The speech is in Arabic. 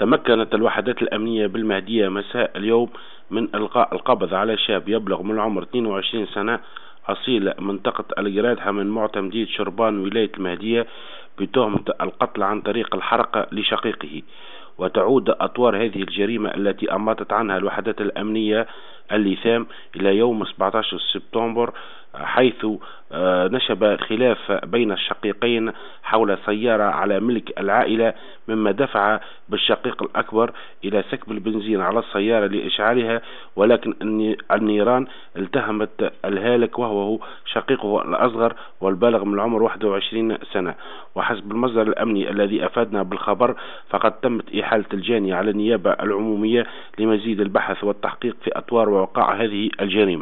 تمكنت الوحدات الأمنية بالمهدية مساء اليوم من إلقاء القبض على شاب يبلغ من العمر 22 سنة أصيل منطقة الجرادحة من معتمدية شربان ولاية المهدية بتهمة القتل عن طريق الحرق لشقيقه. وتعود أطوار هذه الجريمة التي أماطت عنها الوحدات الأمنية اللثام إلى يوم 17 سبتمبر، حيث نشب خلاف بين الشقيقين حول سيارة على ملك العائلة، مما دفع بالشقيق الأكبر إلى سكب البنزين على السيارة لإشعالها، ولكن النيران التهمت الهالك وهو شقيقه الأصغر والبالغ من العمر 21 سنة. وحسب المصدر الأمني الذي أفادنا بالخبر، فقد تمت إحالة الجاني على النيابة العمومية لمزيد البحث والتحقيق في أطوار ووقائع هذه الجريمة.